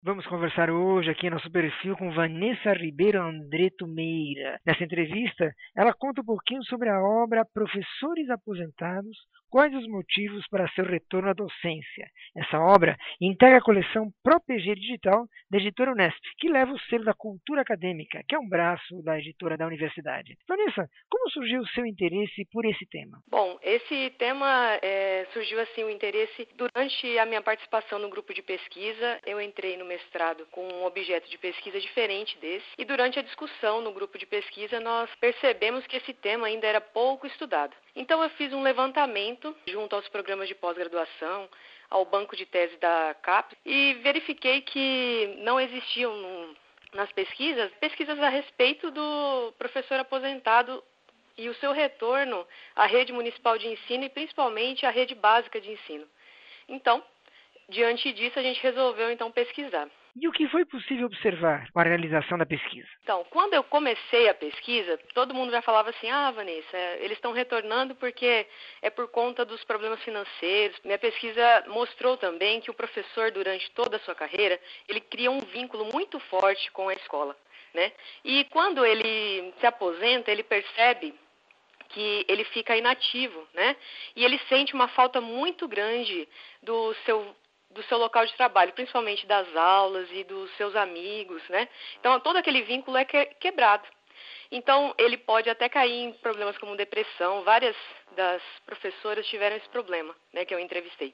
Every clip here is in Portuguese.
Vamos conversar hoje aqui no nosso perfil com Vanessa Ribeiro Andreto Meira. Nessa entrevista, ela conta um pouquinho sobre a obra Professores Aposentados, quais os motivos para seu retorno à docência. Essa obra integra a coleção ProPG Digital da editora Unesp, que leva o selo da Cultura Acadêmica, que é um braço da editora da universidade. Vanessa, como surgiu o seu interesse por esse tema? Bom, esse tema surgiu assim o interesse durante a minha participação no grupo de pesquisa. Eu entrei no mestrado com um objeto de pesquisa diferente desse e durante a discussão no grupo de pesquisa nós percebemos que esse tema ainda era pouco estudado. Então eu fiz um levantamento junto aos programas de pós-graduação, ao banco de tese da CAPES e verifiquei que não existiam nas pesquisas a respeito do professor aposentado e o seu retorno à rede municipal de ensino e principalmente à rede básica de ensino. Então, diante disso, a gente resolveu então pesquisar. E o que foi possível observar com a realização da pesquisa? Então, quando eu comecei a pesquisa, todo mundo já falava assim, Vanessa, eles estão retornando porque é por conta dos problemas financeiros. Minha pesquisa mostrou também que o professor, durante toda a sua carreira, ele cria um vínculo muito forte com a escola, né? E quando ele se aposenta, ele percebe que ele fica inativo, né? E ele sente uma falta muito grande do seu local de trabalho, principalmente das aulas e dos seus amigos, né? Então, todo aquele vínculo é quebrado. Então, ele pode até cair em problemas como depressão. Várias das professoras tiveram esse problema, né, que eu entrevistei.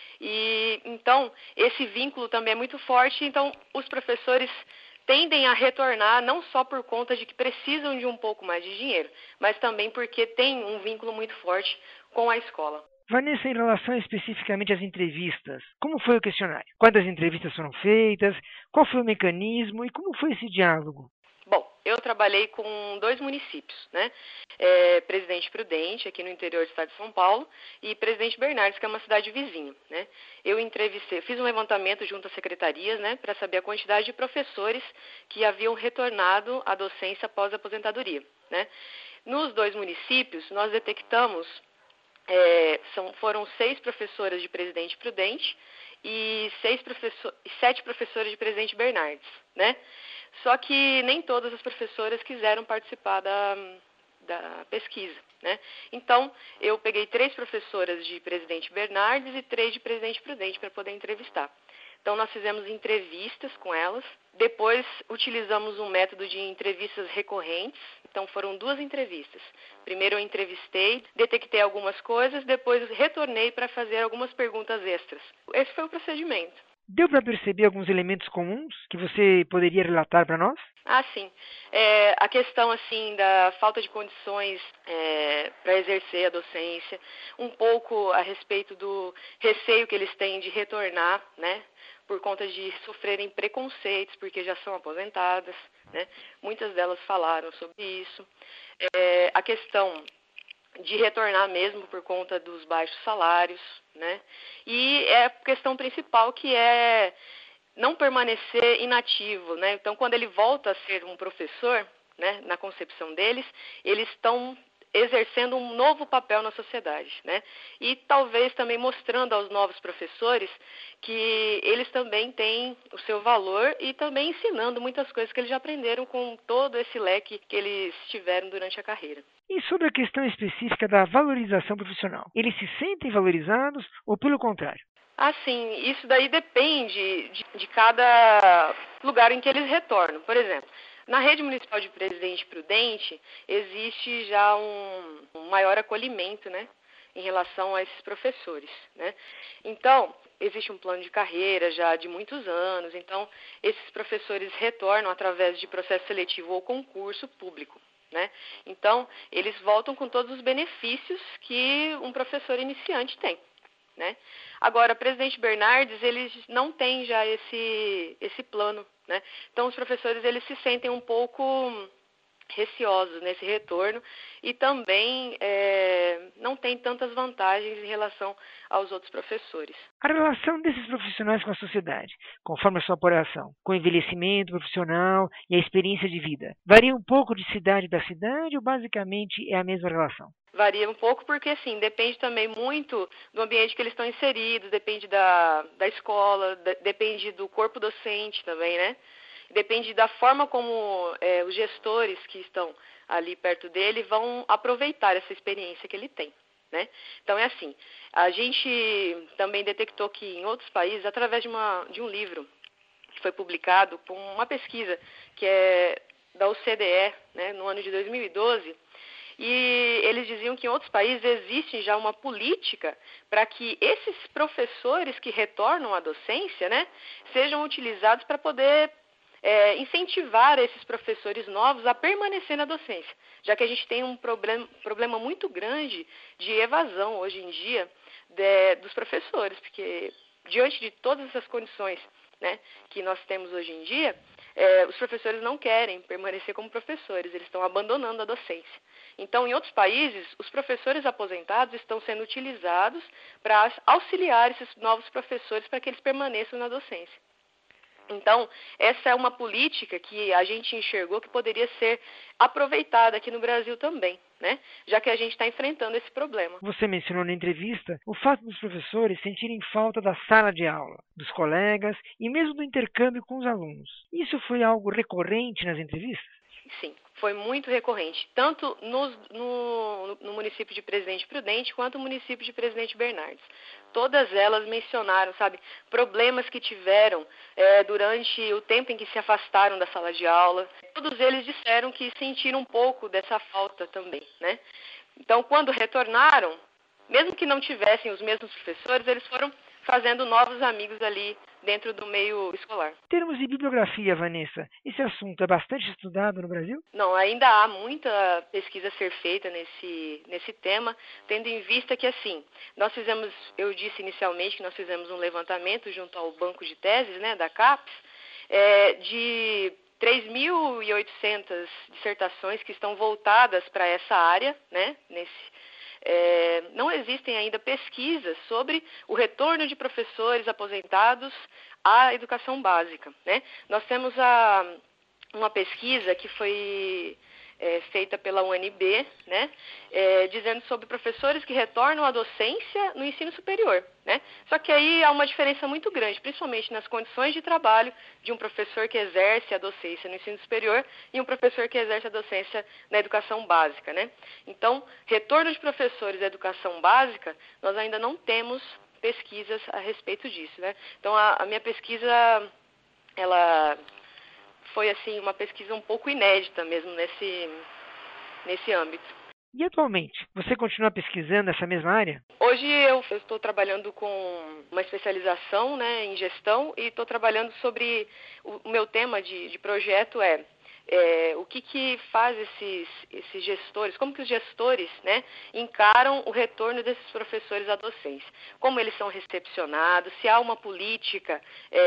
E, então, esse vínculo também é muito forte. Então, os professores tendem a retornar não só por conta de que precisam de um pouco mais de dinheiro, mas também porque tem um vínculo muito forte com a escola. Vanessa, em relação especificamente às entrevistas, como foi o questionário? Quantas entrevistas foram feitas? Qual foi o mecanismo e como foi esse diálogo? Bom, eu trabalhei com 2 municípios, né? Presidente Prudente, aqui no interior do estado de São Paulo, e Presidente Bernardes, que é uma cidade vizinha, né? Eu fiz um levantamento junto às secretarias, né, para saber a quantidade de professores que haviam retornado à docência após a aposentadoria, né? Nos 2 municípios, nós detectamos foram 6 professoras de Presidente Prudente e 7 professoras de Presidente Bernardes, né? Só que nem todas as professoras quiseram participar da pesquisa, né? Então, eu peguei 3 professoras de Presidente Bernardes e 3 de Presidente Prudente para poder entrevistar. Então, nós fizemos entrevistas com elas. Depois, utilizamos um método de entrevistas recorrentes. Então, foram 2 entrevistas. Primeiro, eu entrevistei, detectei algumas coisas, depois retornei para fazer algumas perguntas extras. Esse foi o procedimento. Deu para perceber alguns elementos comuns que você poderia relatar para nós? Sim. A questão, assim, da falta de condições para exercer a docência, um pouco a respeito do receio que eles têm de retornar, né, por conta de sofrerem preconceitos, porque já são aposentadas, né, muitas delas falaram sobre isso. A questão de retornar mesmo por conta dos baixos salários, né, e a questão principal que é não permanecer inativo, né? Então, quando ele volta a ser um professor, né, na concepção deles, eles estão exercendo um novo papel na sociedade, né? E talvez também mostrando aos novos professores que eles também têm o seu valor e também ensinando muitas coisas que eles já aprenderam com todo esse leque que eles tiveram durante a carreira. E sobre a questão específica da valorização profissional, eles se sentem valorizados ou pelo contrário? Sim, isso daí depende de cada lugar em que eles retornam. Por exemplo, na rede municipal de Presidente Prudente, existe já um maior acolhimento, né, em relação a esses professores, né? Então, existe um plano de carreira já de muitos anos, então esses professores retornam através de processo seletivo ou concurso público, né? Então, eles voltam com todos os benefícios que um professor iniciante tem, né? Agora, Presidente Bernardes, eles não têm já esse plano, né? Então, os professores, eles se sentem um pouco receosos nesse retorno e também não tem tantas vantagens em relação aos outros professores. A relação desses profissionais com a sociedade, conforme a sua apuração, com o envelhecimento profissional e a experiência de vida, varia um pouco de cidade para cidade ou basicamente é a mesma relação? Varia um pouco porque, assim, depende também muito do ambiente que eles estão inseridos, depende da escola, depende do corpo docente também, né? Depende da forma como os gestores que estão ali perto dele vão aproveitar essa experiência que ele tem, né? Então, é assim, a gente também detectou que em outros países, através de um livro que foi publicado com uma pesquisa que é da OCDE, né, no ano de 2012, e eles diziam que em outros países existe já uma política para que esses professores que retornam à docência, né, sejam utilizados para poder incentivar esses professores novos a permanecer na docência, já que a gente tem um problema muito grande de evasão hoje em dia dos professores, porque diante de todas essas condições, né, que nós temos hoje em dia, os professores não querem permanecer como professores, eles estão abandonando a docência. Então, em outros países, os professores aposentados estão sendo utilizados para auxiliar esses novos professores para que eles permaneçam na docência. Então, essa é uma política que a gente enxergou que poderia ser aproveitada aqui no Brasil também, né? Já que a gente está enfrentando esse problema. Você mencionou na entrevista o fato dos professores sentirem falta da sala de aula, dos colegas e mesmo do intercâmbio com os alunos. Isso foi algo recorrente nas entrevistas? Sim, foi muito recorrente, tanto no município de Presidente Prudente quanto no município de Presidente Bernardes. Todas elas mencionaram, sabe, problemas que tiveram durante o tempo em que se afastaram da sala de aula. Todos eles disseram que sentiram um pouco dessa falta também, né? Então, quando retornaram, mesmo que não tivessem os mesmos professores, eles foram fazendo novos amigos ali dentro do meio escolar. Em termos de bibliografia, Vanessa, esse assunto é bastante estudado no Brasil? Não, ainda há muita pesquisa a ser feita nesse tema, tendo em vista que, assim, eu disse inicialmente que nós fizemos um levantamento junto ao banco de teses, né, da CAPES, de 3.800 dissertações que estão voltadas para essa área, né, não existem ainda pesquisas sobre o retorno de professores aposentados à educação básica, né? Nós temos uma pesquisa que foi feita pela UNB, né, dizendo sobre professores que retornam à docência no ensino superior, né? Só que aí há uma diferença muito grande, principalmente nas condições de trabalho de um professor que exerce a docência no ensino superior e um professor que exerce a docência na educação básica, né? Então, retorno de professores à educação básica, nós ainda não temos pesquisas a respeito disso, né? Então, a minha pesquisa, ela foi, assim, uma pesquisa um pouco inédita mesmo nesse âmbito. E atualmente, você continua pesquisando essa mesma área? Hoje eu estou trabalhando com uma especialização, né, em gestão e estou trabalhando sobre o meu tema de projeto o que faz esses gestores, como que os gestores, né, encaram o retorno desses professores à docência, como eles são recepcionados, se há uma política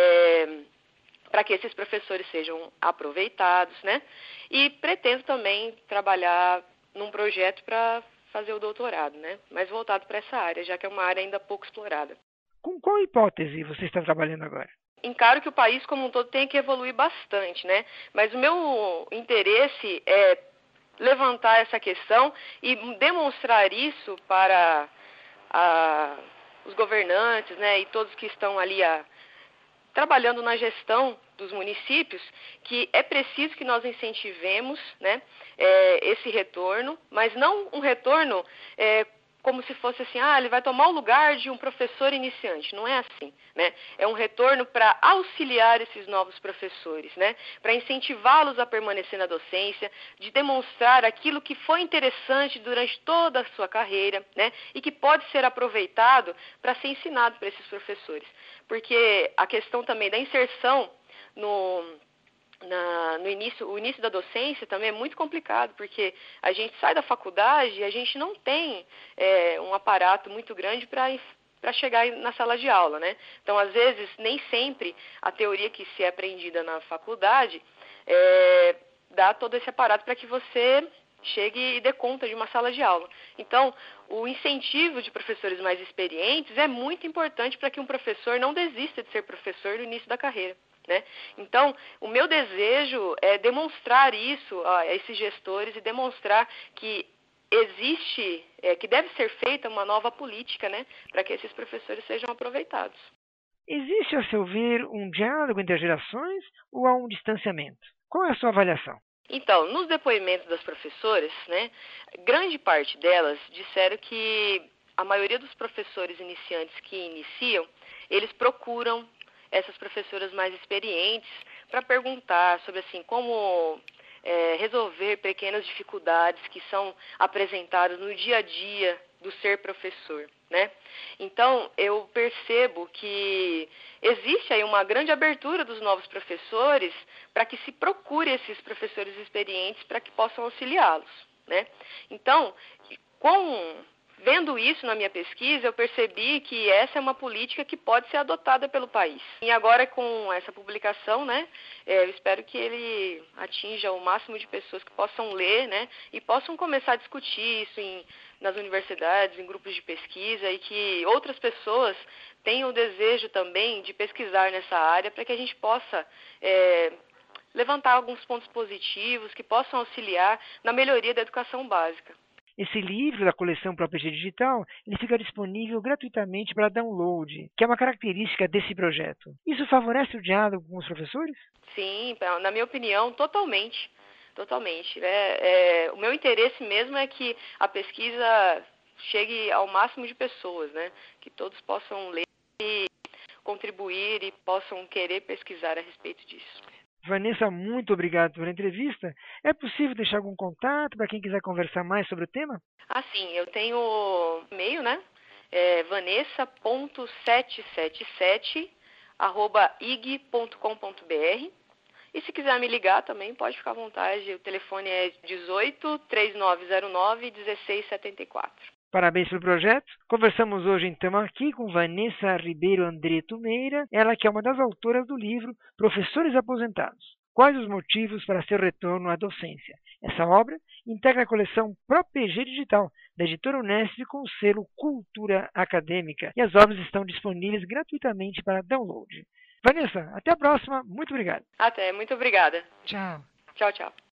para que esses professores sejam aproveitados, né? E pretendo também trabalhar num projeto para fazer o doutorado, né? Mas voltado para essa área, já que é uma área ainda pouco explorada. Com qual hipótese você está trabalhando agora? Encaro que o país como um todo tem que evoluir bastante, né? Mas o meu interesse é levantar essa questão e demonstrar isso para os governantes, né? E todos que estão ali trabalhando na gestão dos municípios, que é preciso que nós incentivemos, né, esse retorno, mas não um retorno como se fosse assim, ele vai tomar o lugar de um professor iniciante. Não é assim, né? É um retorno para auxiliar esses novos professores, né? Para incentivá-los a permanecer na docência, de demonstrar aquilo que foi interessante durante toda a sua carreira, né? E que pode ser aproveitado para ser ensinado para esses professores. Porque a questão também da inserção o início da docência também é muito complicado, porque a gente sai da faculdade e a gente não tem um aparato muito grande para chegar na sala de aula, né? Então, às vezes, nem sempre a teoria que se é aprendida na faculdade dar todo esse aparato para que você chegue e dê conta de uma sala de aula. Então, o incentivo de professores mais experientes é muito importante para que um professor não desista de ser professor no início da carreira, né? Então, o meu desejo é demonstrar isso a esses gestores e demonstrar que existe, que deve ser feita uma nova política, né, para que esses professores sejam aproveitados. Existe, a seu ver, um diálogo entre as gerações ou há um distanciamento? Qual é a sua avaliação? Então, nos depoimentos das professoras, né, grande parte delas disseram que a maioria dos professores iniciantes que iniciam, eles procuram essas professoras mais experientes para perguntar sobre assim como resolver pequenas dificuldades que são apresentadas no dia a dia do ser professor, né? Então, eu percebo que existe aí uma grande abertura dos novos professores para que se procure esses professores experientes para que possam auxiliá-los, né? Então, vendo isso na minha pesquisa, eu percebi que essa é uma política que pode ser adotada pelo país. E agora, com essa publicação, né, eu espero que ele atinja o máximo de pessoas que possam ler, né, e possam começar a discutir isso nas universidades, em grupos de pesquisa, e que outras pessoas tenham o desejo também de pesquisar nessa área para que a gente possa levantar alguns pontos positivos que possam auxiliar na melhoria da educação básica. Esse livro da coleção ProPG Digital, ele fica disponível gratuitamente para download, que é uma característica desse projeto. Isso favorece o diálogo com os professores? Sim, na minha opinião, totalmente. Totalmente. O meu interesse mesmo é que a pesquisa chegue ao máximo de pessoas, né? Que todos possam ler e contribuir e possam querer pesquisar a respeito disso. Vanessa, muito obrigado pela entrevista. É possível deixar algum contato para quem quiser conversar mais sobre o tema? Ah, sim, eu tenho e-mail, né? vanessa.777@ig.com.br. E se quiser me ligar também, pode ficar à vontade. O telefone é 18-3909-1674. Parabéns pelo projeto. Conversamos hoje então aqui com Vanessa Ribeiro Andreto Meira, ela que é uma das autoras do livro Professores Aposentados. Quais os motivos para seu retorno à docência? Essa obra integra a coleção ProPG Digital, da editora Unesp com o selo Cultura Acadêmica, e as obras estão disponíveis gratuitamente para download. Vanessa, até a próxima. Muito obrigado. Até, muito obrigada. Tchau. Tchau, tchau.